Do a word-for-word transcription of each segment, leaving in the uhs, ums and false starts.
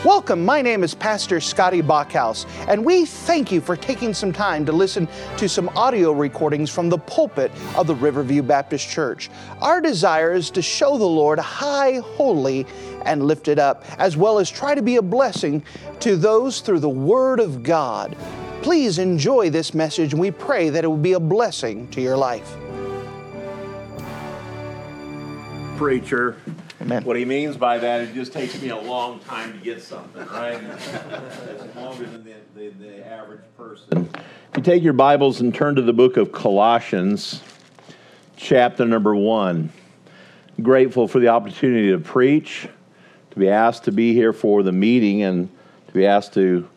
Welcome, my name is Pastor Scotty Bachhaus, and we thank you for taking some time to listen to some audio recordings from the pulpit of the Riverview Baptist Church. Our desire is to show the Lord high, holy, and lifted up, as well as try to be a blessing to those through the Word of God. Please enjoy this message, and we pray that it will be a blessing to your life. Preacher. Amen. What he means by that, it just takes me a long time to get something, right? It's longer than the, the, the average person. If you take your Bibles and turn to the book of Colossians, chapter number one. Grateful for the opportunity to preach, to be asked to be here for the meeting, and to be asked to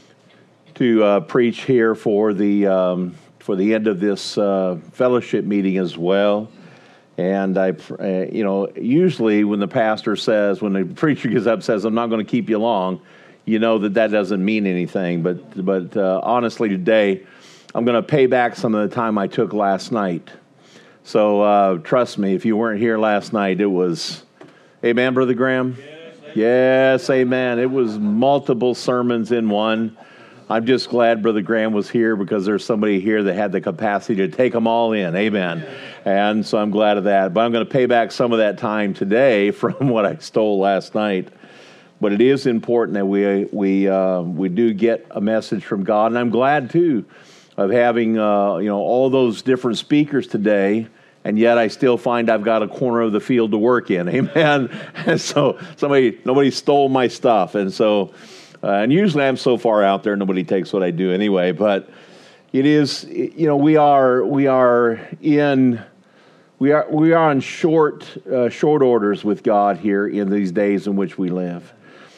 to uh, preach here for the um, for the end of this uh, fellowship meeting as well. And I, uh, you know, usually when the pastor says, when the preacher gets up and says, "I'm not going to keep you long," you know that that doesn't mean anything. But but uh, honestly, today I'm going to pay back some of the time I took last night. So uh, trust me, if you weren't here last night, it was, amen, Brother Graham? Yes, amen. Yes, amen. It was multiple sermons in one. I'm just glad Brother Graham was here because there's somebody here that had the capacity to take them all in. Amen. And so I'm glad of that. But I'm going to pay back some of that time today from what I stole last night. But it is important that we we uh, we do get a message from God. And I'm glad, too, of having uh, you know all those different speakers today. And yet I still find I've got a corner of the field to work in. Amen. And so somebody, nobody stole my stuff. And so... Uh, and usually I'm so far out there, nobody takes what I do anyway. But it is, you know, we are we are in we are we are on short uh, short orders with God here in these days in which we live.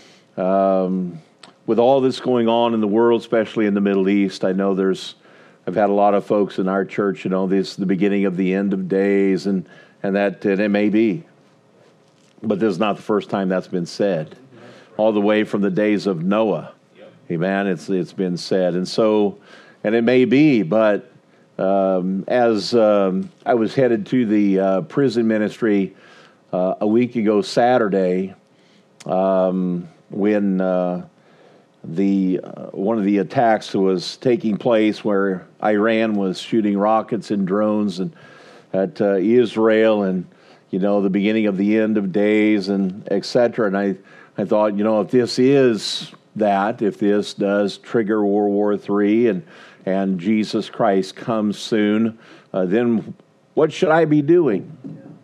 Um, with all this going on in the world, especially in the Middle East, I know there's I've had a lot of folks in our church, you know, this is the beginning of the end of days, and and that and it may be, but this is not the first time that's been said. All the way from the days of Noah. Yep. Amen. It's it's been said. And so, and it may be, but um, as um, I was headed to the uh, prison ministry uh, a week ago Saturday, um, when uh, the uh, one of the attacks was taking place where Iran was shooting rockets and drones and at uh, Israel, and, you know, the beginning of the end of days, and et cetera. And I I thought, you know, if this is that, if this does trigger World War Three and and Jesus Christ comes soon, uh, then what should I be doing?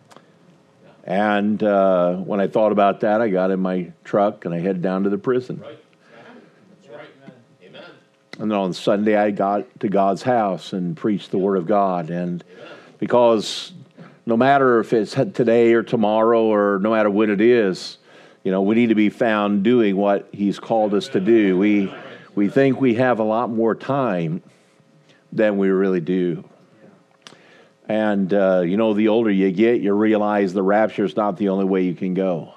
And uh, when I thought about that, I got in my truck and I headed down to the prison. Right. That's right. Amen. And then on Sunday, I got to God's house and preached the Word of God. And because no matter if it's today or tomorrow or no matter when it is, you know, we need to be found doing what He's called us to do. We we think we have a lot more time than we really do. And, uh, you know, the older you get, you realize the rapture is not the only way you can go.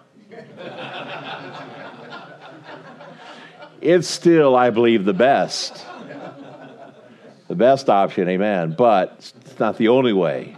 It's still, I believe, the best. The best option, amen. But it's not the only way.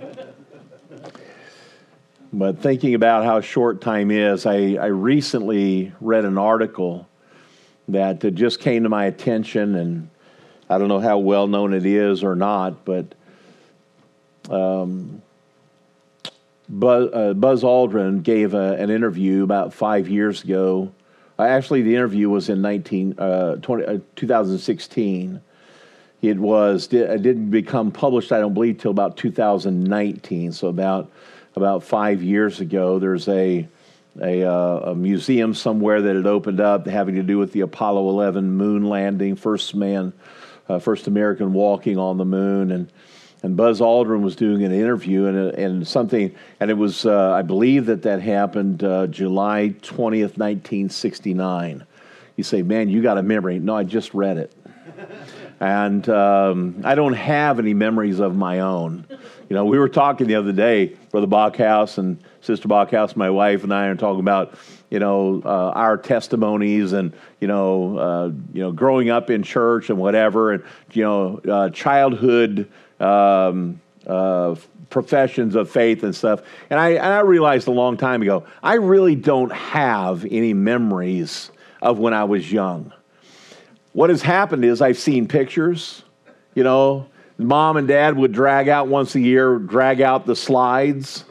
But thinking about how short time is, I, I recently read an article that just came to my attention, and I don't know how well known it is or not, but um, Buzz, uh, Buzz Aldrin gave a, an interview about five years ago. Uh, actually, the interview was in nineteen, uh, twenty, uh, twenty sixteen. It was it didn't become published, I don't believe, till about two thousand nineteen, so about About five years ago. There's a a, uh, a museum somewhere that had opened up having to do with the Apollo eleven moon landing, first man, uh, first American walking on the moon, and and Buzz Aldrin was doing an interview and and something, and it was uh, I believe that that happened uh, July twentieth, nineteen sixty-nine. You say, man, you got a memory. No, I just read it. And um, I don't have any memories of my own. You know, we were talking the other day, Brother Bachhaus and Sister Bachhaus, my wife and I, are talking about, you know, uh, our testimonies and, you know, uh, you know, growing up in church and whatever, and, you know, uh, childhood um, uh, professions of faith and stuff. And I, and I realized a long time ago, I really don't have any memories of when I was young. What has happened is I've seen pictures, you know, mom and dad would drag out once a year, drag out the slides.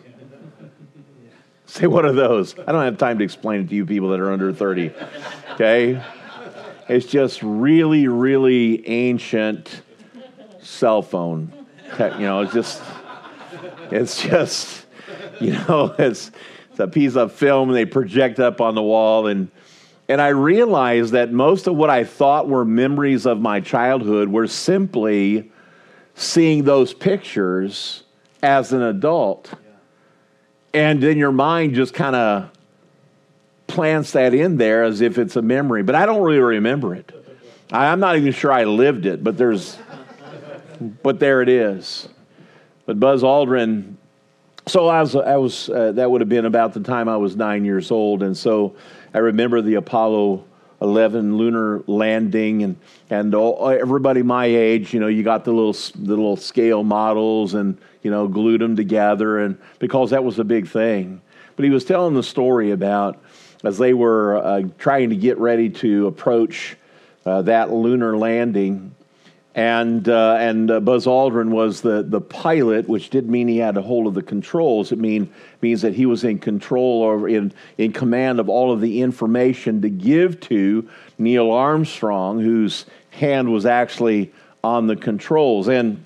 Say, what are those? I don't have time to explain it to you people that are under thirty, okay? It's just really, really ancient cell phone. You know, it's just, it's just, you know, it's, it's a piece of film and they project up on the wall. And, and I realized that most of what I thought were memories of my childhood were simply seeing those pictures as an adult. And then your mind just kind of plants that in there as if it's a memory. But I don't really remember it. I'm not even sure I lived it, but there's, but there it is. But Buzz Aldrin, so I was, I was uh, that would have been about the time I was nine years old. And so I remember the Apollo eleven lunar landing, and and all, everybody my age, you know, you got the little the little scale models, and you know, glued them together, and because that was a big thing. But he was telling the story about as they were uh, trying to get ready to approach uh, that lunar landing, and uh, and uh, Buzz Aldrin was the the pilot, which didn't mean he had a hold of the controls. It mean means that he was in control or in in command of all of the information to give to Neil Armstrong, whose hand was actually on the controls. And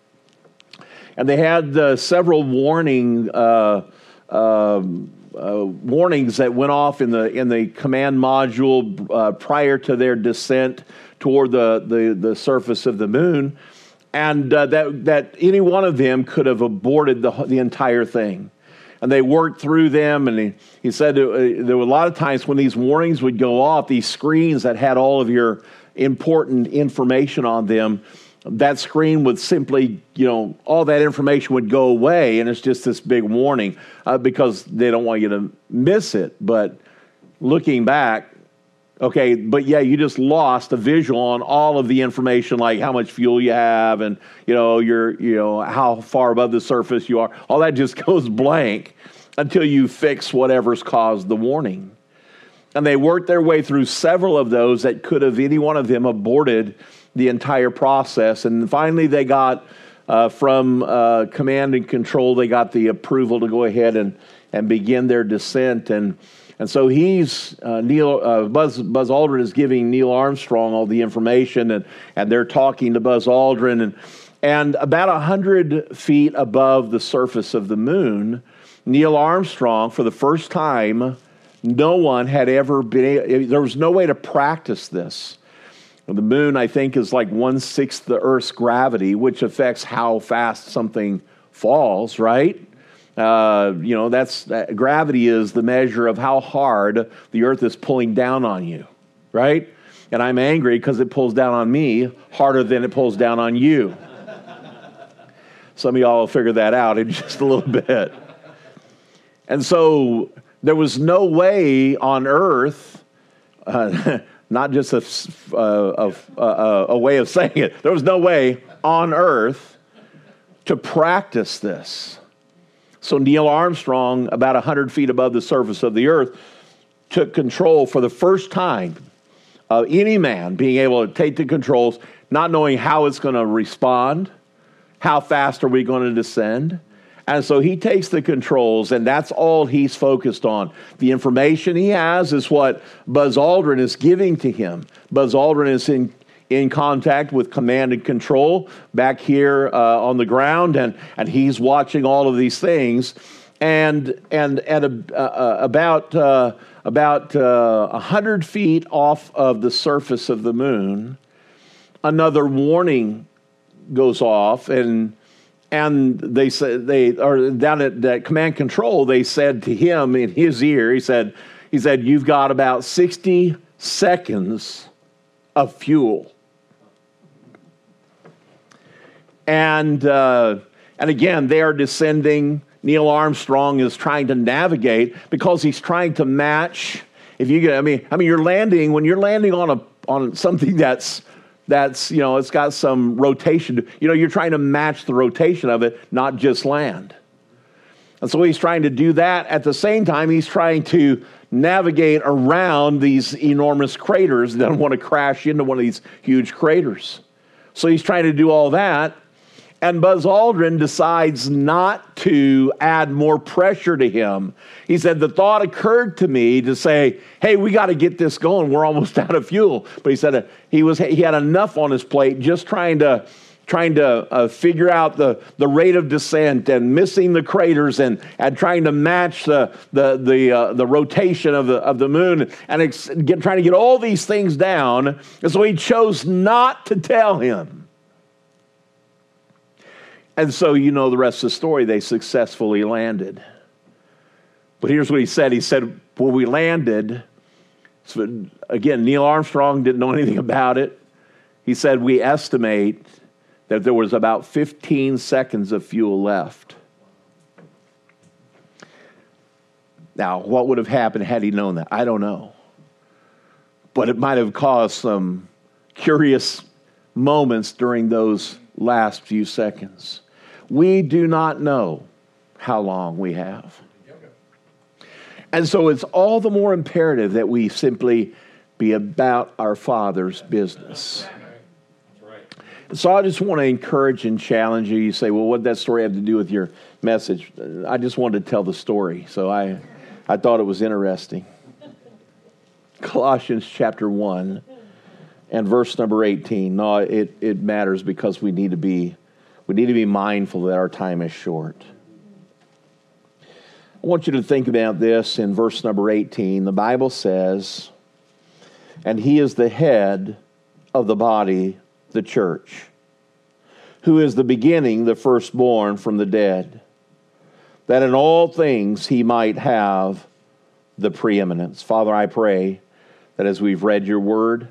and they had uh, several warning uh, uh, uh, warnings that went off in the in the command module uh, prior to their descent toward the, the, the surface of the moon, and uh, that that any one of them could have aborted the the entire thing. And they worked through them, and he, he said uh, there were a lot of times when these warnings would go off, these screens that had all of your important information on them, that screen would simply, you know, all that information would go away, and it's just this big warning uh, because they don't want you to miss it. But looking back, okay, but yeah, you just lost a visual on all of the information, like how much fuel you have, and you know, your, you know, how far above the surface you are. All that just goes blank until you fix whatever's caused the warning. And they worked their way through several of those that could have, any one of them, aborted the entire process. And finally, they got uh, from uh, command and control, they got the approval to go ahead and and begin their descent. And And so he's, uh, Neil, uh, Buzz, Buzz Aldrin is giving Neil Armstrong all the information, and, and they're talking to Buzz Aldrin. And, and about one hundred feet above the surface of the moon, Neil Armstrong, for the first time, no one had ever been, there was no way to practice this. The moon, I think, is like one-sixth the Earth's gravity, which affects how fast something falls, right? Uh, you know, that's that, gravity is the measure of how hard the earth is pulling down on you, right? And I'm angry because it pulls down on me harder than it pulls down on you. Some of y'all will figure that out in just a little bit. And so there was no way on earth, uh, not just a, uh, a, a, a way of saying it, there was no way on earth to practice this. So Neil Armstrong, about one hundred feet above the surface of the earth, took control for the first time of any man being able to take the controls, not knowing how it's going to respond, how fast are we going to descend. And so he takes the controls, and that's all he's focused on. The information he has is what Buzz Aldrin is giving to him. Buzz Aldrin is in in contact with command and control back here uh, on the ground, and, and he's watching all of these things. And and at a, uh, about uh, about uh, one hundred feet off of the surface of the moon, another warning goes off, and and they said they are down at that command control. They said to him in his ear, he said, he said, "You've got about sixty seconds of fuel." And uh, and again, they are descending. Neil Armstrong is trying to navigate because he's trying to match. If you get, I mean, I mean, you're landing when you're landing on a on something that's that's you know it's got some rotation. You know, you're trying to match the rotation of it, not just land. And so he's trying to do that. At the same time, he's trying to navigate around these enormous craters. He doesn't want to crash into one of these huge craters. So he's trying to do all that. And Buzz Aldrin decides not to add more pressure to him. He said, the thought occurred to me to say, hey, we got to get this going. We're almost out of fuel. But he said uh, he was he had enough on his plate just trying to trying to uh, figure out the, the rate of descent and missing the craters and, and trying to match the the the, uh, the rotation of the of the moon and ex- get, trying to get all these things down. And so he chose not to tell him. And so you know the rest of the story. They successfully landed. But here's what he said. He said, when we landed, so again, Neil Armstrong didn't know anything about it. He said, we estimate that there was about fifteen seconds of fuel left. Now, what would have happened had he known that? I don't know. But it might have caused some curious moments during those last few seconds. We do not know how long we have. And so it's all the more imperative that we simply be about our Father's business. So I just want to encourage and challenge you. You say, well, what did that story have to do with your message? I just wanted to tell the story. So I, I thought it was interesting. Colossians chapter one and verse number eighteen. No, it, it matters because we need to be we need to be mindful that our time is short. I want you to think about this in verse number eighteen. The Bible says, and he is the head of the body, the church, who is the beginning, the firstborn from the dead, that in all things he might have the preeminence. Father, I pray that as we've read your word,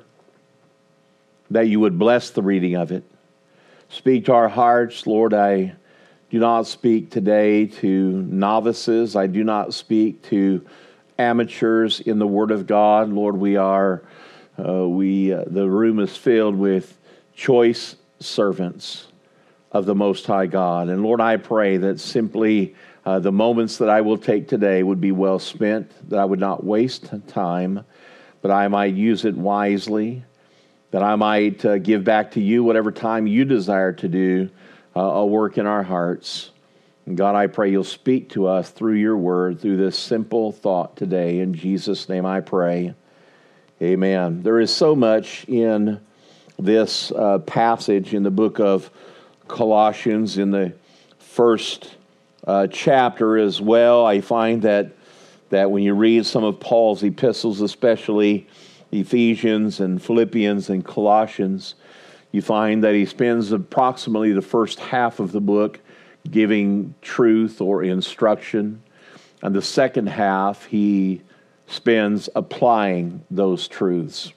that you would bless the reading of it. Speak to our hearts, Lord. I do not speak today to novices. I do not speak to amateurs in the Word of God. Lord, we are, uh, we uh, the room is filled with choice servants of the Most High God. And Lord, I pray that simply uh, the moments that I will take today would be well spent, that I would not waste time, but I might use it wisely, that I might uh, give back to you whatever time you desire to do uh, a work in our hearts. And God, I pray you'll speak to us through your word, through this simple thought today. In Jesus' name I pray. Amen. There is so much in this uh, passage in the book of Colossians, in the first uh, chapter as well. I find that that when you read some of Paul's epistles, especially Ephesians and Philippians and Colossians, you find that he spends approximately the first half of the book giving truth or instruction, and the second half he spends applying those truths.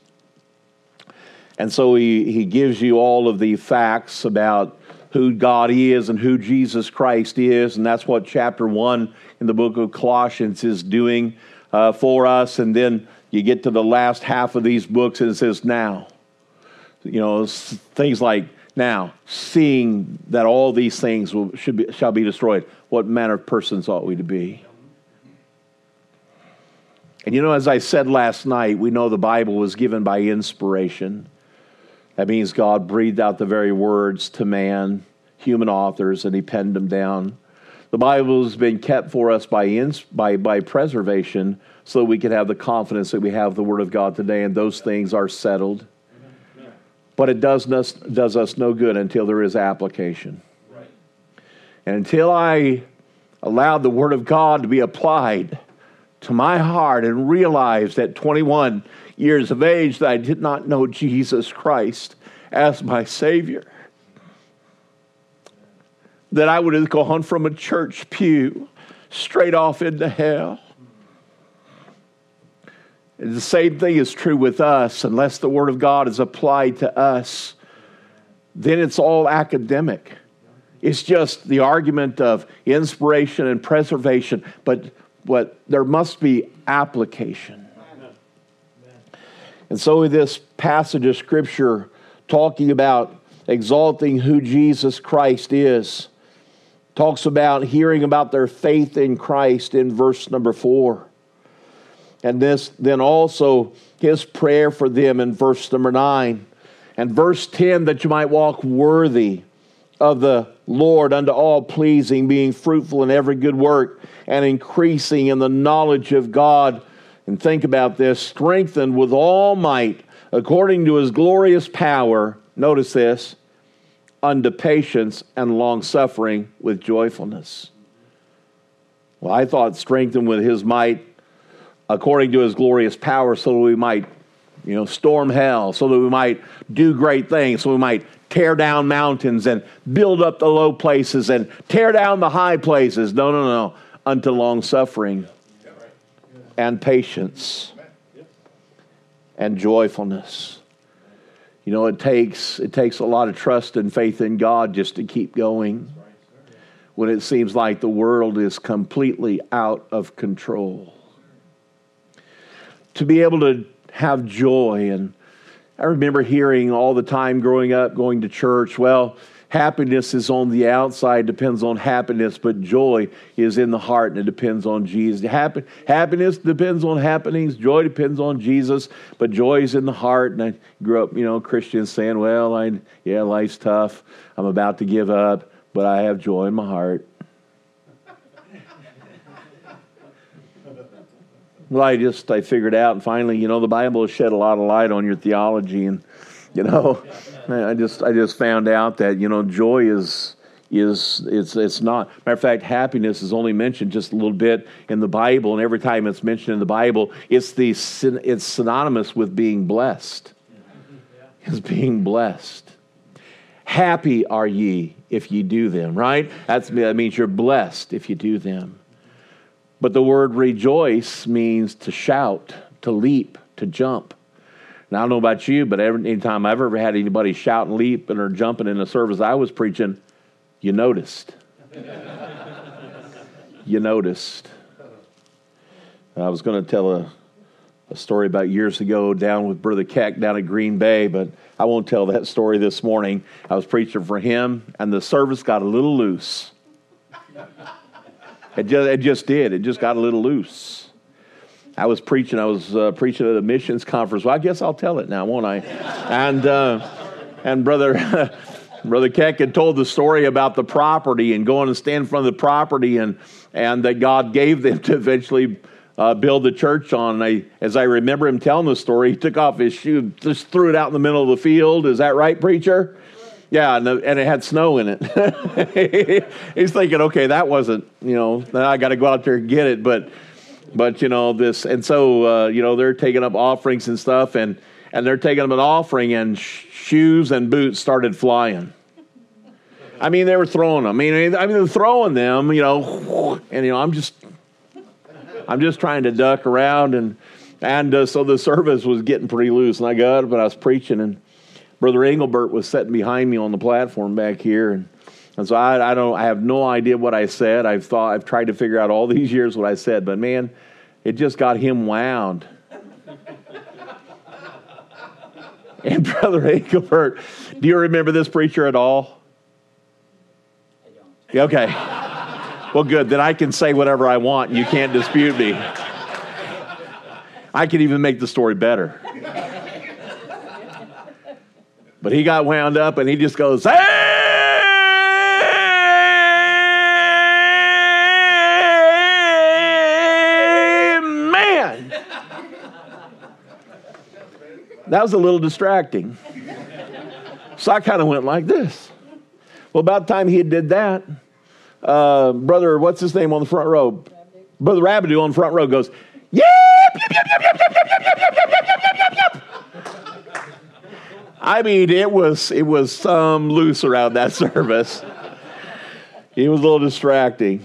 And so he, he gives you all of the facts about who God is and who Jesus Christ is, and that's what chapter one in the book of Colossians is doing uh, for us. And then you get to the last half of these books and it says, now. You know, things like, now, seeing that all these things will, should be, shall be destroyed, what manner of persons ought we to be? And you know, as I said last night, we know the Bible was given by inspiration. That means God breathed out the very words to man, human authors, and he penned them down. The Bible has been kept for us by, ins- by, by preservation so we can have the confidence that we have the Word of God today, and those things are settled. But it does us, does us no good until there is application. Right. And until I allowed the Word of God to be applied to my heart and realized at twenty-one years of age that I did not know Jesus Christ as my Savior, that I would have gone from a church pew straight off into hell. And the same thing is true with us. Unless the Word of God is applied to us, then it's all academic. It's just the argument of inspiration and preservation, but, but there must be application. And so this passage of Scripture talking about exalting who Jesus Christ is, talks about hearing about their faith in Christ in verse number four. And this then also his prayer for them in verse number nine. And verse ten, that you might walk worthy of the Lord unto all pleasing, being fruitful in every good work and increasing in the knowledge of God. And think about this, strengthened with all might according to his glorious power, notice this, unto patience and long suffering with joyfulness. Well, I thought strengthened with his might according to his glorious power, so that we might, you know, storm hell, so that we might do great things, so we might tear down mountains and build up the low places and tear down the high places. No, no, no. Unto long suffering and patience and joyfulness. You know, it takes it takes a lot of trust and faith in God just to keep going when it seems like the world is completely out of control. To be able to have joy. And I remember hearing all the time growing up, going to church, well, happiness is on the outside, depends on happiness, but joy is in the heart and it depends on Jesus. Happy, happiness depends on happenings, joy depends on Jesus, but joy is in the heart. And I grew up, you know, Christians saying, well, I, yeah, life's tough. I'm about to give up, but I have joy in my heart. Well, I just, I figured out, and finally, you know, the Bible has shed a lot of light on your theology, and, you know, I just, I just found out that, you know, joy is, is, it's, it's not, matter of fact, happiness is only mentioned just a little bit in the Bible, and every time it's mentioned in the Bible, it's the, it's synonymous with being blessed. It's being blessed. Happy are ye if ye do them, right? That's, that means you're blessed if you do them. But the word rejoice means to shout, to leap, to jump. Now, I don't know about you, but every anytime I've ever had anybody shout and leap and or jumping in the service I was preaching, you noticed. You noticed. I was going to tell a, a story about years ago down with Brother Keck down at Green Bay, but I won't tell that story this morning. I was preaching for him, and the service got a little loose. It just, it just did. It just got a little loose. I was preaching. I was uh, preaching at a missions conference. Well, I guess I'll tell it now, won't I? And uh, and brother brother Keck had told the story about the property and going and stand in front of the property, and and that God gave them to eventually uh, build the church on. And I, as I remember him telling the story, he took off his shoe, just threw it out in the middle of the field. Is that right, preacher? Yeah, and, the, and it had snow in it. He's thinking, okay, that wasn't, you know, I got to go out there and get it. But, but you know, this, and so, uh, you know, they're taking up offerings and stuff, and, and they're taking up an offering, and sh- shoes and boots started flying. I mean, they were throwing them. I mean, I mean, they're throwing them, you know, and, you know, I'm just, I'm just trying to duck around, and, and uh, so the service was getting pretty loose, and I got up and I was preaching, and Brother Engelbert was sitting behind me on the platform back here, and, and so I, I don't, I have no idea what I said. I've thought, I've tried to figure out all these years what I said, but man, it just got him wound. And Brother Engelbert, do you remember this preacher at all? I don't. Okay. Well, good. Then I can say whatever I want, and you can't dispute me. I can even make the story better. But he got wound up, and he just goes, "Amen!" That was a little distracting. So I kind of went like this. Well, about the time he did that, uh, brother, what's his name on the front row? Brother Rabideau on the front row goes, "Yep, yep, yep, yep, yep, yep, yep, yep, yep, yep, yep, yep, yep, yep." I mean, it was it was some loose around that service. It was a little distracting.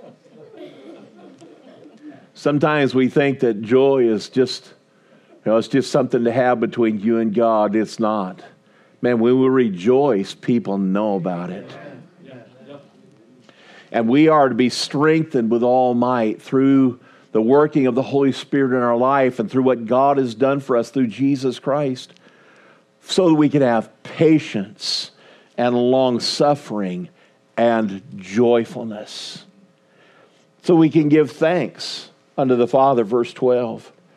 Sometimes we think that joy is just, you know, it's just something to have between you and God. It's not. Man, when we rejoice, people know about it. And we are to be strengthened with all might through the working of the Holy Spirit in our life and through what God has done for us through Jesus Christ, so that we can have patience and long-suffering and joyfulness. So we can give thanks unto the Father, verse twelve.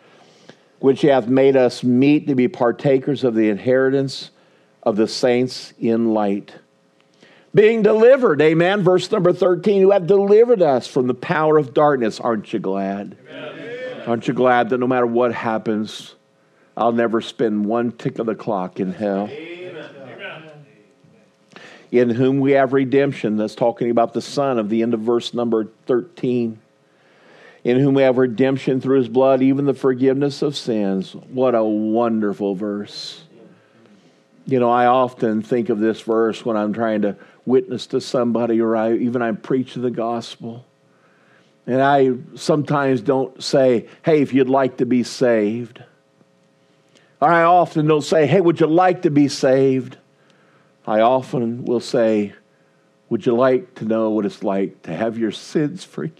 which hath made us meet to be partakers of the inheritance of the saints in light. Being delivered, amen, verse number thirteen, who have delivered us from the power of darkness. Aren't you glad? Amen. Aren't you glad that no matter what happens, I'll never spend one tick of the clock in hell? Amen. In whom we have redemption. That's talking about the Son of the end of verse number thirteen. In whom we have redemption through his blood, even the forgiveness of sins. What a wonderful verse. You know, I often think of this verse when I'm trying to witness to somebody, or I, even I preach the gospel. And I sometimes don't say, hey, if you'd like to be saved. Or I often don't say, hey, would you like to be saved? I often will say, would you like to know what it's like to have your sins forgiven?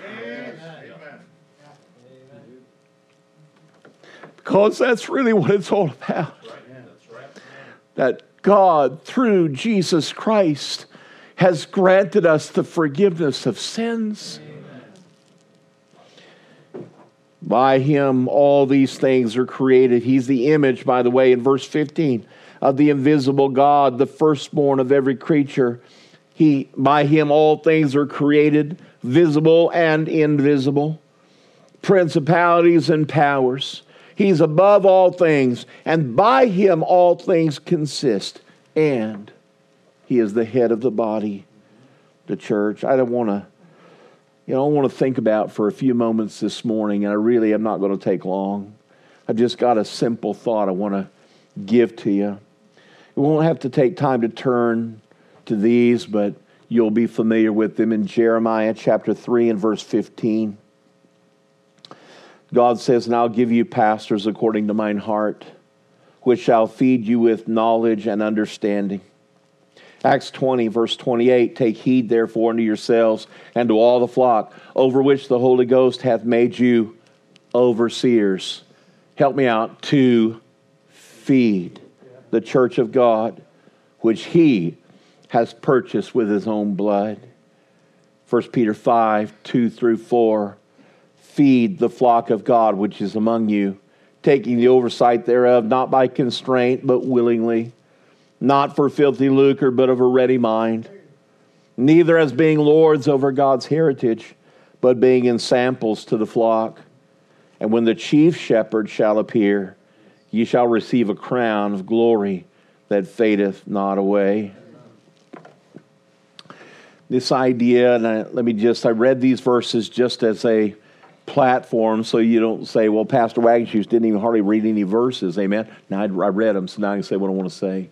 Because that's really what it's all about. That God, through Jesus Christ, has granted us the forgiveness of sins. Amen. By him, all these things are created. He's the image, by the way, in verse fifteen, of the invisible God, the firstborn of every creature. He, by him, all things are created, visible and invisible, principalities and powers. He's above all things, and by him all things consist. And he is the head of the body, the church. I don't want to, you know, I want to think about for a few moments this morning, and I really am not going to take long. I've just got a simple thought I want to give to you. We won't have to take time to turn to these, but you'll be familiar with them in Jeremiah chapter three and verse fifteen. God says, and I'll give you pastors according to mine heart, which shall feed you with knowledge and understanding. Acts twenty, verse twenty-eight, take heed therefore unto yourselves and to all the flock, over which the Holy Ghost hath made you overseers. Help me out. To feed the church of God, which he has purchased with his own blood. First Peter five, two through four. Feed the flock of God which is among you, taking the oversight thereof, not by constraint, but willingly, not for filthy lucre, but of a ready mind, neither as being lords over God's heritage, but being in samples to the flock. And when the chief shepherd shall appear, ye shall receive a crown of glory that fadeth not away. This idea, and I, let me just, I read these verses just as a platform, so you don't say, well, Pastor Wagenshoes didn't even hardly read any verses, amen? Now, I, I read them, so now I can say what I want to say.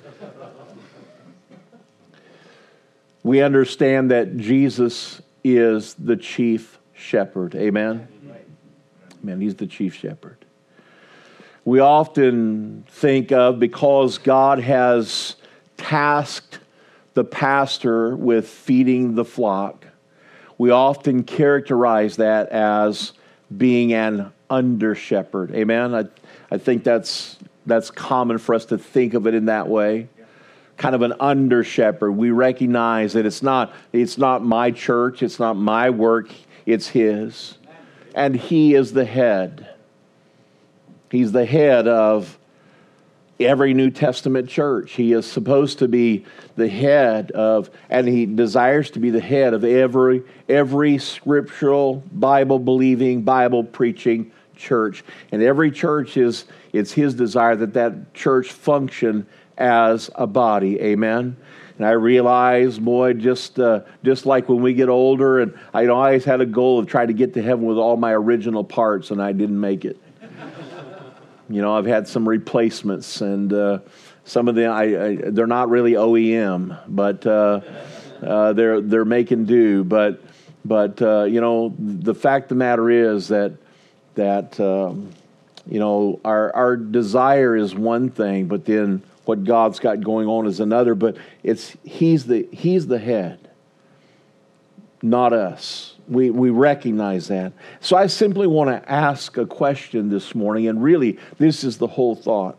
We understand that Jesus is the chief shepherd, amen? Amen, he's the chief shepherd. We often think of, because God has tasked the pastor with feeding the flock, we often characterize that as being an under shepherd. Amen? I, I think that's that's common for us to think of it in that way. Kind of an under shepherd. We recognize that it's not, it's not my church, it's not my work, it's his. And he is the head. He's the head of every New Testament church. He is supposed to be the head of, and he desires to be the head of every every scriptural, Bible-believing, Bible-preaching church. And every church is, it's his desire that that church function as a body. Amen? And I realize, boy, just uh, just like when we get older, and I you know, I always had a goal of trying to get to heaven with all my original parts, and I didn't make it. You know, I've had some replacements, and uh, some of them, I, I, they're not really O E M, but uh, uh, they're they're making do. But but uh, you know, the fact of the matter is that that um, you know, our our desire is one thing, but then what God's got going on is another. But it's he's the he's the head, not us. We we recognize that. So I simply want to ask a question this morning, and really, this is the whole thought.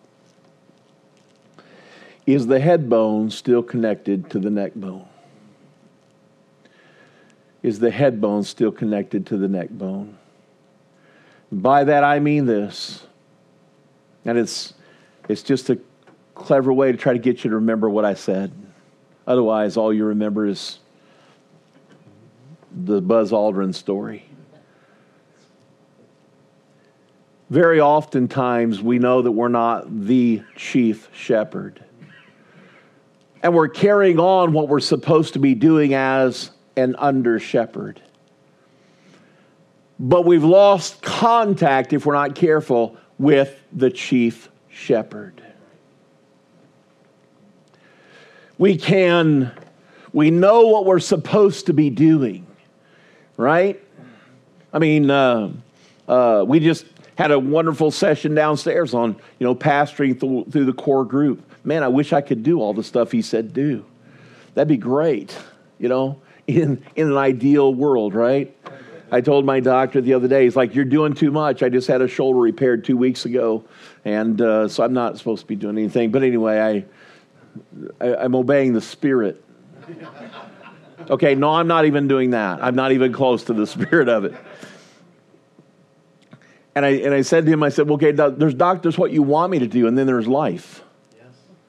Is the head bone still connected to the neck bone? Is the head bone still connected to the neck bone? By that I mean this. And it's it's just a clever way to try to get you to remember what I said. Otherwise, all you remember is the Buzz Aldrin story. Very oftentimes, we know that we're not the chief shepherd. And we're carrying on what we're supposed to be doing as an under shepherd. But we've lost contact, if we're not careful, with the chief shepherd. We can, we know what we're supposed to be doing, right? I mean, uh, uh, we just had a wonderful session downstairs on, you know, pastoring th- through the core group. Man, I wish I could do all the stuff he said do. That'd be great, you know, in, in an ideal world, right? I told my doctor the other day, he's like, you're doing too much. I just had a shoulder repaired two weeks ago, and uh, so I'm not supposed to be doing anything. But anyway, I, I I'm obeying the Spirit. Okay, no, I'm not even doing that. I'm not even close to the spirit of it. And I and I said to him, I said, well, okay, there's doc, there's what you want me to do, and then there's life. Yes.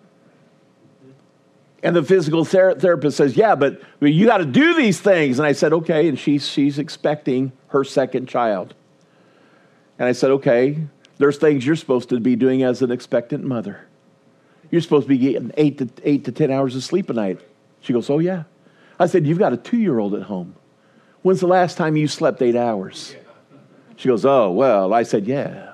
And the physical ther- therapist says, yeah, but you got to do these things. And I said, okay, and she's she's expecting her second child. And I said, okay, there's things you're supposed to be doing as an expectant mother. You're supposed to be getting eight to eight to ten hours of sleep a night. She goes, oh yeah. I said, you've got a two-year-old at home. When's the last time you slept eight hours? She goes, oh, well, I said, yeah.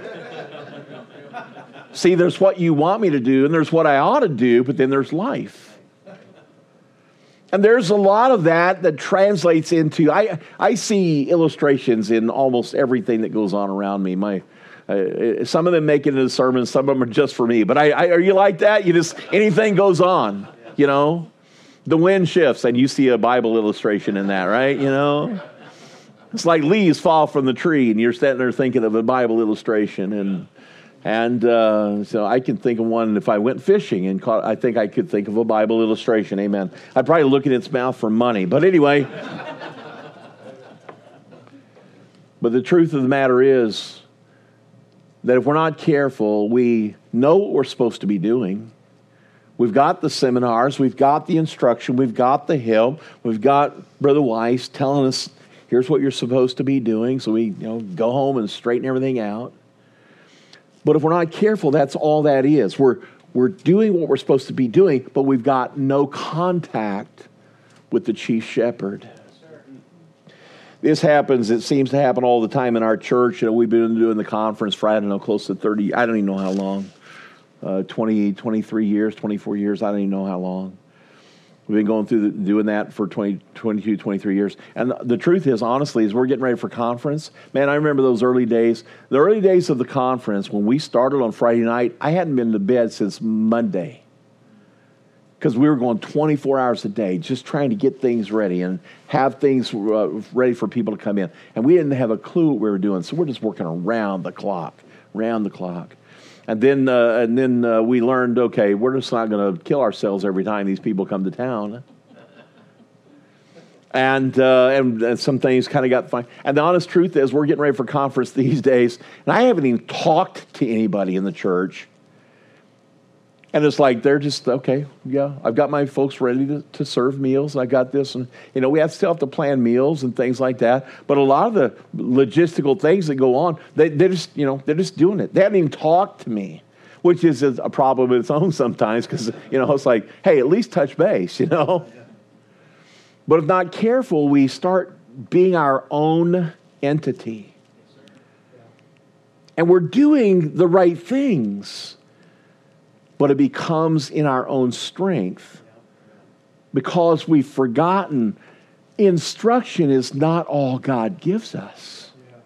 See, there's what you want me to do, and there's what I ought to do, but then there's life. And there's a lot of that that translates into, I, I see illustrations in almost everything that goes on around me. My, uh, some of them make it into sermons, some of them are just for me. But I, I, are you like that? You just, anything goes on, you know? The wind shifts, and you see a Bible illustration in that, right? You know? It's like leaves fall from the tree, and you're standing there thinking of a Bible illustration. And and uh, so I can think of one if I went fishing, and caught, I think I could think of a Bible illustration. Amen. I'd probably look at its mouth for money. But anyway. But the truth of the matter is that if we're not careful, we know what we're supposed to be doing. We've got the seminars. We've got the instruction. We've got the help. We've got Brother Weiss telling us, here's what you're supposed to be doing. So we, you know, go home and straighten everything out. But if we're not careful, that's all that is. We're we're doing what we're supposed to be doing, but we've got no contact with the chief shepherd. This happens, it seems to happen all the time in our church. You know, we've been doing the conference for, I don't know, close to thirty, I don't even know how long. Uh, twenty, twenty-three years, twenty-four years, I don't even know how long. We've been going through the, doing that for twenty, twenty-two, twenty-three years. And the, the truth is, honestly, as we're getting ready for conference, man, I remember those early days. The early days of the conference, when we started on Friday night, I hadn't been to bed since Monday. Because we were going twenty-four hours a day, just trying to get things ready and have things uh, ready for people to come in. And we didn't have a clue what we were doing, so we're just working around the clock, round the clock. And then uh, and then uh, we learned, okay, we're just not going to kill ourselves every time these people come to town. And, uh, and and some things kind of got fine. And the honest truth is, we're getting ready for conference these days, and I haven't even talked to anybody in the church. And it's like, they're just, okay, yeah, I've got my folks ready to, to serve meals. I got this. And, you know, we have still have to plan meals and things like that. But a lot of the logistical things that go on, they, they're just, you know, they're just doing it. They haven't even talked to me, which is a problem of its own sometimes because, you know, it's like, hey, at least touch base, you know. But if not careful, we start being our own entity. And we're doing the right things, but it becomes in our own strength because we've forgotten instruction is not all God gives us.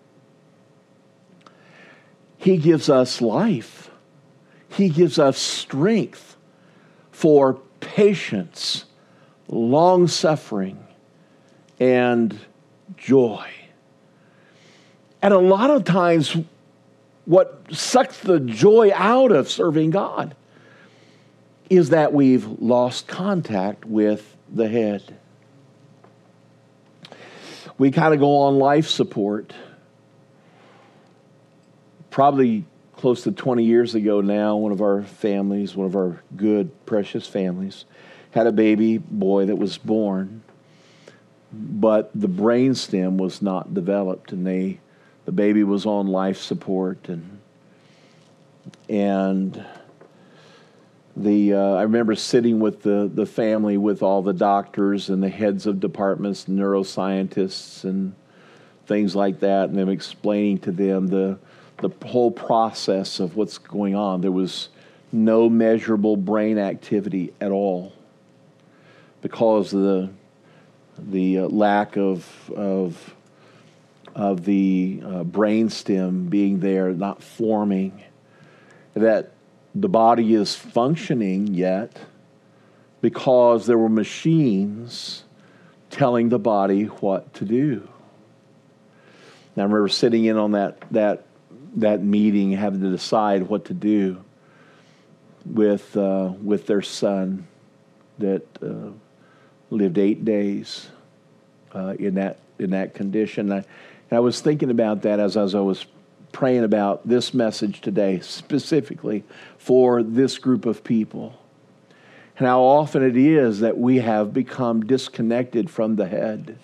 He gives us life. He gives us strength for patience, long-suffering, and joy. And a lot of times, what sucks the joy out of serving God is that we've lost contact with the head. We kind of go on life support. probably close to twenty years ago now, one of our families, one of our good, precious families, had a baby boy that was born, but the brainstem was not developed, and they, the baby was on life support, and and the uh, I remember sitting with the the family, with all the doctors and the heads of departments, neuroscientists, and things like that, and them explaining to them the the whole process of what's going on. There was no measurable brain activity at all because of the the uh, lack of of of the uh, brainstem being there, not forming. That the body is functioning yet because there were machines telling the body what to do. And I remember sitting in on that that that meeting, having to decide what to do with uh, with their son that uh, lived eight days uh, in that in that condition. I, and I was thinking about that as, as I was praying about this message today, specifically for this group of people, and how often it is that we have become disconnected from the head.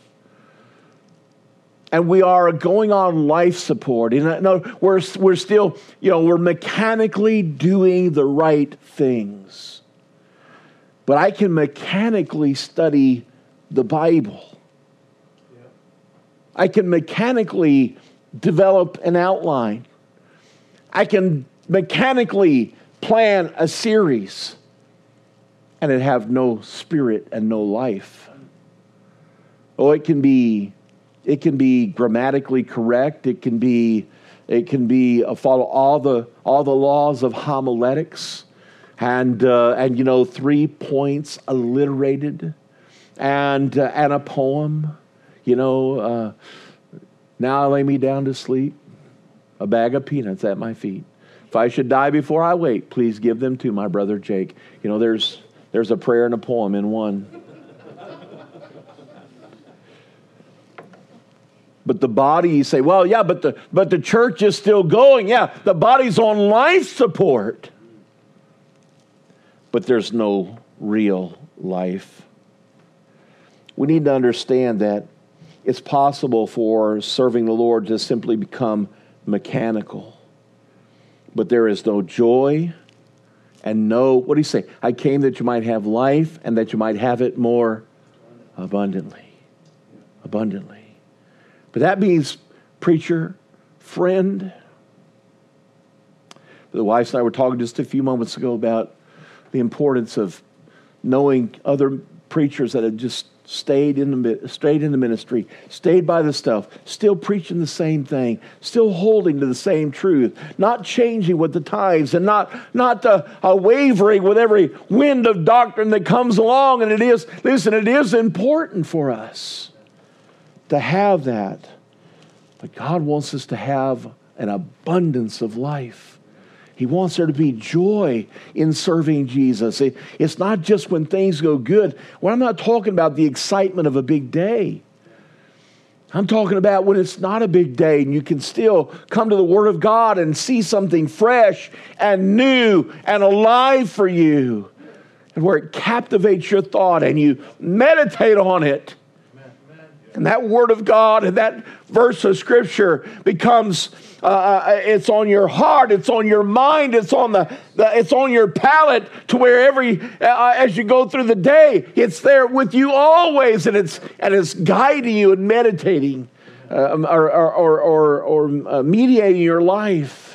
And we are going on life support. And no, we're, we're still, you know, we're mechanically doing the right things. But I can mechanically study the Bible. Yeah. I can mechanically develop an outline. I can mechanically plan a series and it have no spirit and no life. Oh, it can be It can be grammatically correct. It can be, it can be uh, follow all the all the laws of homiletics, and uh, and you know three points alliterated, and uh, and a poem. You know, uh, now I lay me down to sleep, a bag of peanuts at my feet. If I should die before I wake, please give them to my brother Jake. You know, there's there's a prayer and a poem in one. But the body, you say, well, yeah, but the but the church is still going. Yeah, the body's on life support. But there's no real life. We need to understand that it's possible for serving the Lord to simply become mechanical. But there is no joy and no, what do you say? I came that you might have life and that you might have it more abundantly. Abundantly. But that means, preacher, friend. The wife and I were talking just a few moments ago about the importance of knowing other preachers that have just stayed in the stayed in the ministry, stayed by the stuff, still preaching the same thing, still holding to the same truth, not changing with the times, and not not uh, uh, wavering with every wind of doctrine that comes along. And it is, listen, it is important for us to have that. But God wants us to have an abundance of life. He wants there to be joy in serving Jesus. It, it's not just when things go good. Well, I'm not talking about the excitement of a big day. I'm talking about when it's not a big day and you can still come to the Word of God and see something fresh and new and alive for you. And where it captivates your thought and you meditate on it. And that Word of God and that verse of Scripture becomes, uh, it's on your heart, it's on your mind, it's on the, the it's on your palate, to where every, uh, as you go through the day, it's there with you always, and it's and it's guiding you and meditating, uh, or or or, or, or uh, mediating your life.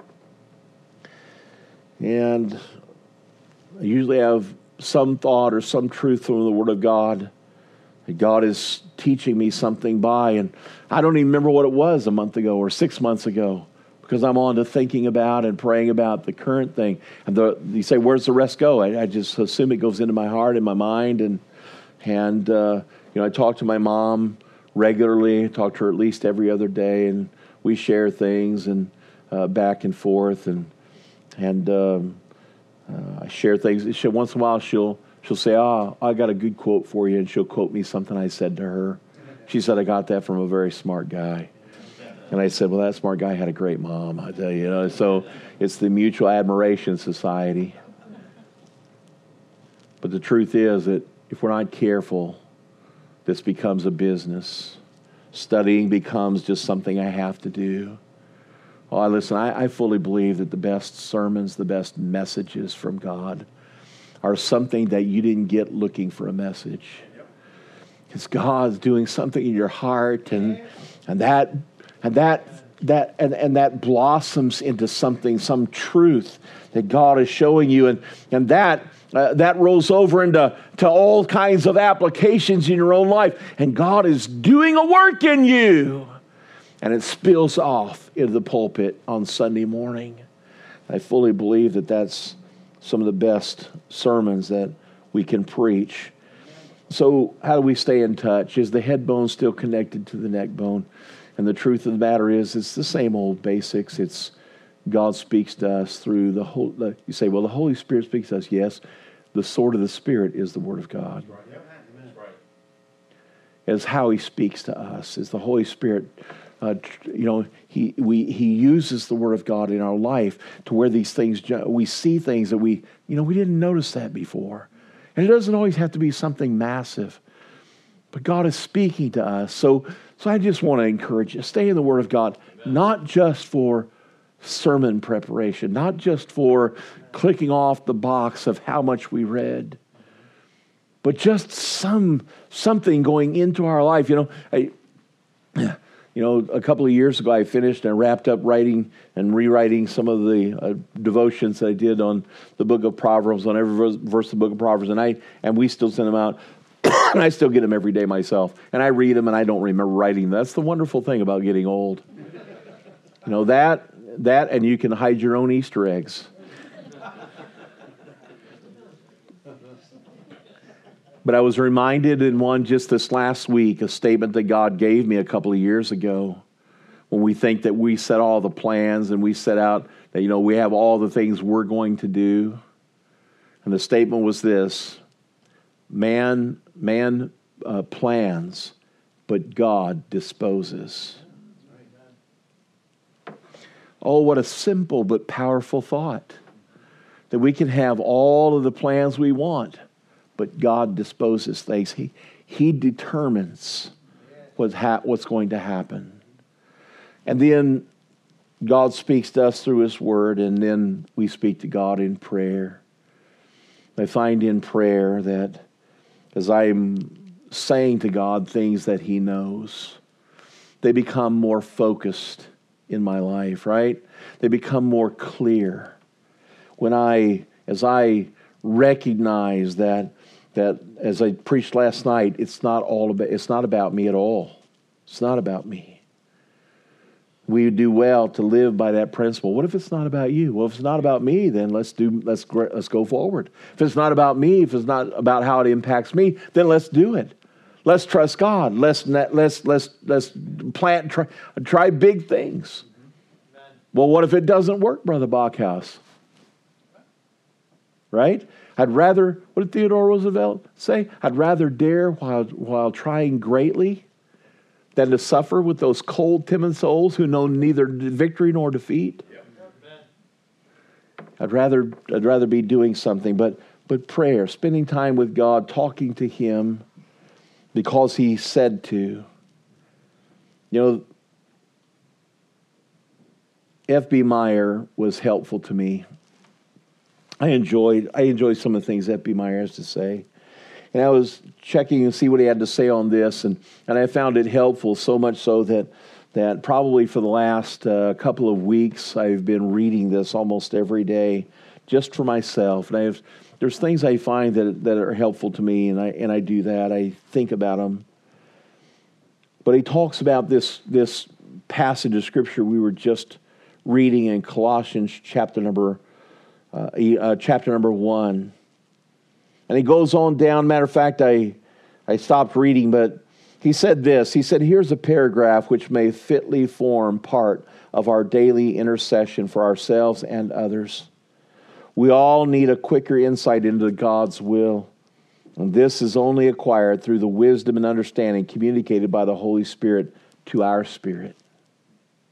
And I usually have some thought or some truth from the Word of God. God is teaching me something by, and I don't even remember what it was a month ago or six months ago, because I'm on to thinking about and praying about the current thing. And the, you say, where's the rest go? I, I just assume it goes into my heart and my mind. And, and uh, you know, I talk to my mom regularly. I talk to her at least every other day, and we share things and uh, back and forth. And, and um, uh, I share things. She, once in a while, she'll She'll say, oh, I got a good quote for you, and she'll quote me something I said to her. She said, I got that from a very smart guy. And I said, well, that smart guy had a great mom, I tell you. You know, so it's the Mutual Admiration Society. But the truth is that if we're not careful, this becomes a business. Studying becomes just something I have to do. Oh, listen, I, I fully believe that the best sermons, the best messages from God are something that you didn't get looking for a message. It's God's doing something in your heart, and and that and that that and, and that blossoms into something, some truth that God is showing you, and and that uh, that rolls over into to all kinds of applications in your own life, and God is doing a work in you. And it spills off into the pulpit on Sunday morning. I fully believe that that's some of the best sermons that we can preach. So how do we stay in touch? Is the head bone still connected to the neck bone? And the truth of the matter is, it's the same old basics. It's God speaks to us through the whole. You say, well, the Holy Spirit speaks to us. Yes, the sword of the Spirit is the Word of God. That's right. Yep. That's right. It's how He speaks to us. Is the Holy Spirit. Uh, you know, he we he uses the Word of God in our life to where these things, we see things that we, you know, we didn't notice that before. And it doesn't always have to be something massive. But God is speaking to us. So, so I just want to encourage you, stay in the Word of God, not just for sermon preparation, not just for clicking off the box of how much we read, but just some something going into our life. You know, I... You know, a couple of years ago, I finished and wrapped up writing and rewriting some of the uh, devotions that I did on the book of Proverbs, on every verse, verse of the book of Proverbs, and I and we still send them out, and I still get them every day myself, and I read them, and I don't remember writing them. That's the wonderful thing about getting old. You know, that, that, and you can hide your own Easter eggs. But I was reminded in one just this last week, a statement that God gave me a couple of years ago, when we think that we set all the plans and we set out that, you know, we have all the things we're going to do. And the statement was this: man, man uh, plans, but God disposes. Oh, what a simple but powerful thought. That we can have all of the plans we want, but God disposes things. He, he determines what ha- what's going to happen. And then God speaks to us through His Word, and then we speak to God in prayer. I find in prayer that as I'm saying to God things that He knows, they become more focused in my life, right? They become more clear. When I, as I recognize that That, as I preached last night, it's not all about. It's not about me at all. It's not about me. We do well to live by that principle. What if it's not about you? Well, if it's not about me, then let's do. Let's let's go forward. If it's not about me, if it's not about how it impacts me, then let's do it. Let's trust God. Let's let's let's let's plant. Try, try big things. Amen. Well, what if it doesn't work, Brother Bachhaus? Right? I'd rather, what did Theodore Roosevelt say? I'd rather dare while while trying greatly than to suffer with those cold, timid souls who know neither victory nor defeat. Yep. I'd rather I'd rather be doing something, but but prayer, spending time with God, talking to Him because He said to. You know, F B Meyer was helpful to me. I enjoyed I enjoyed some of the things F B Meyer has to say. And I was checking to see what he had to say on this, and, and I found it helpful, so much so that that probably for the last uh, couple of weeks I've been reading this almost every day just for myself. And I have there's things I find that that are helpful to me, and I and I do that. I think about them. But he talks about this this passage of Scripture we were just reading in Colossians chapter number Uh, uh, chapter number one. And he goes on down. Matter of fact, I, I stopped reading, but he said this. He said, here's a paragraph which may fitly form part of our daily intercession for ourselves and others. We all need a quicker insight into God's will. And this is only acquired through the wisdom and understanding communicated by the Holy Spirit to our spirit.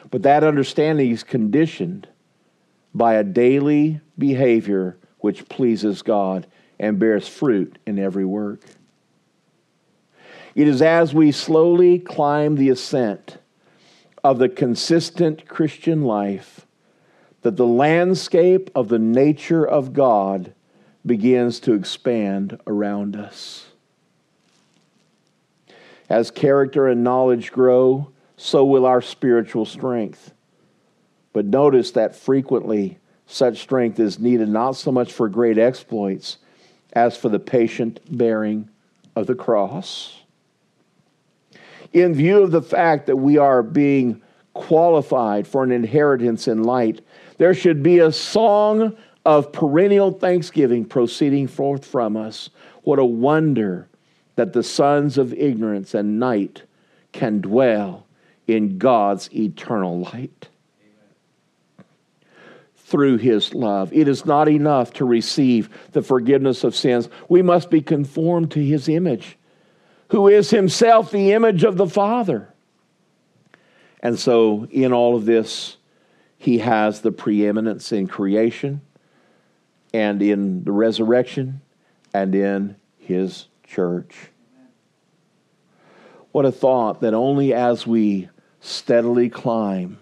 But that understanding is conditioned by a daily behavior which pleases God and bears fruit in every work. It is as we slowly climb the ascent of the consistent Christian life that the landscape of the nature of God begins to expand around us. As character and knowledge grow, so will our spiritual strength. But notice that frequently such strength is needed not so much for great exploits as for the patient bearing of the cross. In view of the fact that we are being qualified for an inheritance in light, there should be a song of perennial thanksgiving proceeding forth from us. What a wonder that the sons of ignorance and night can dwell in God's eternal light. Through His love. It is not enough to receive the forgiveness of sins. We must be conformed to His image, who is Himself the image of the Father. And so in all of this, He has the preeminence in creation and in the resurrection and in His church. What a thought that only as we steadily climb,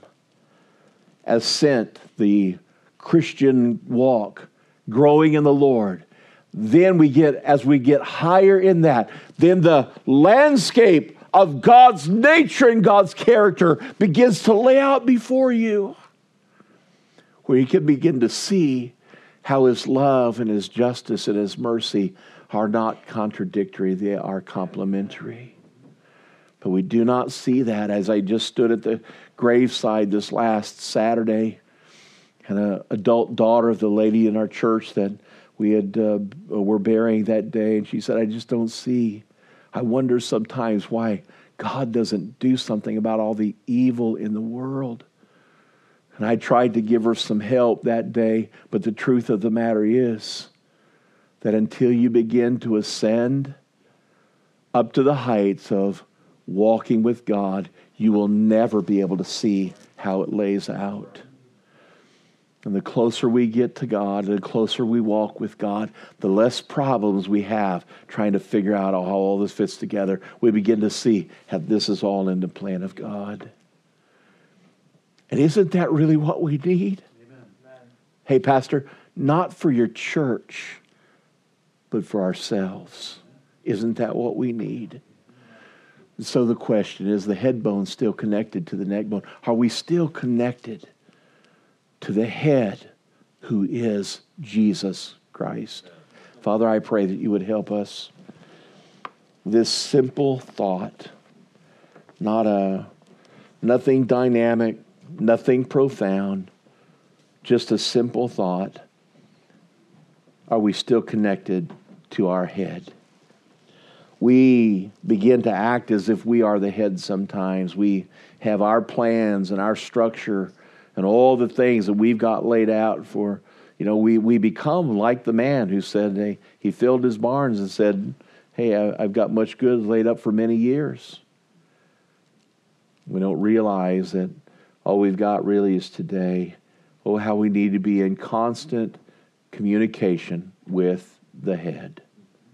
ascent the Christian walk, growing in the Lord, then we get, as we get higher in that, then the landscape of God's nature and God's character begins to lay out before you, where you can begin to see how His love and His justice and His mercy are not contradictory, they are complementary. But we do not see that. As I just stood at the graveside this last Saturday, and an adult daughter of the lady in our church that we had uh, were burying that day, and she said, I just don't see. I wonder sometimes why God doesn't do something about all the evil in the world. And I tried to give her some help that day, but the truth of the matter is that until you begin to ascend up to the heights of walking with God, you will never be able to see how it lays out. And the closer we get to God, the closer we walk with God, the less problems we have trying to figure out how all this fits together. We begin to see how this is all in the plan of God. And isn't that really what we need? Amen. Hey, Pastor, not for your church, but for ourselves. Isn't that what we need? And so the question is, the head bone still connected to the neck bone? Are we still connected to the head, who is Jesus Christ? Father, I pray that you would help us. This simple thought, not a nothing dynamic, nothing profound, just a simple thought. Are we still connected to our head? We begin to act as if we are the head sometimes. We have our plans and our structure and all the things that we've got laid out for, you know, we, we become like the man who said, hey, he filled his barns and said, hey, I, I've got much goods laid up for many years. We don't realize that all we've got really is today. Oh, how we need to be in constant communication with the head.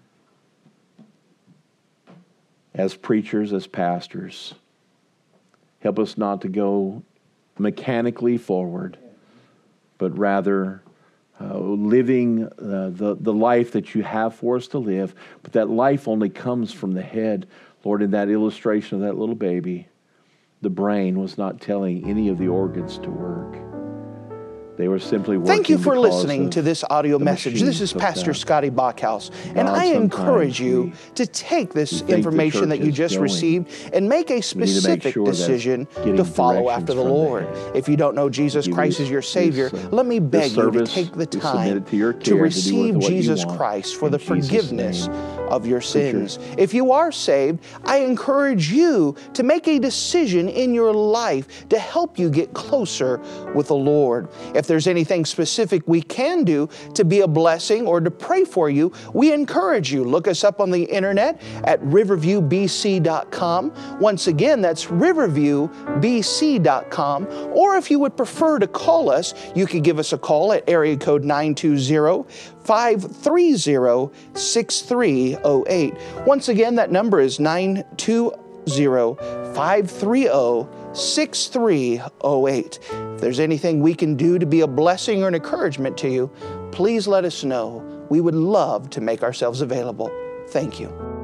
As preachers, as pastors, help us not to go mechanically forward, but rather uh, living uh, the, the life that you have for us to live. But that life only comes from the head. Lord, in that illustration of that little baby, the brain was not telling any of the organs to work. They were simply working. Thank you for listening to this audio message. This is Pastor Scotty Bachhaus, and I encourage you to take this information that you just received and make a specific decision to follow after the Lord. If you don't know Jesus Christ as your Savior, let me beg you to take the time to receive Jesus Christ for the forgiveness of your sins. If you are saved, I encourage you to make a decision in your life to help you get closer with the Lord. If there's anything specific we can do to be a blessing or to pray for you, we encourage you. Look us up on the internet at riverview b c dot com. Once again, that's riverview b c dot com. Or if you would prefer to call us, you can give us a call at area code nine two zero, five three zero, six three zero eight. Once again, that number is nine two zero, five three zero, six three zero eight. If there's anything we can do to be a blessing or an encouragement to you, please let us know. We would love to make ourselves available. Thank you.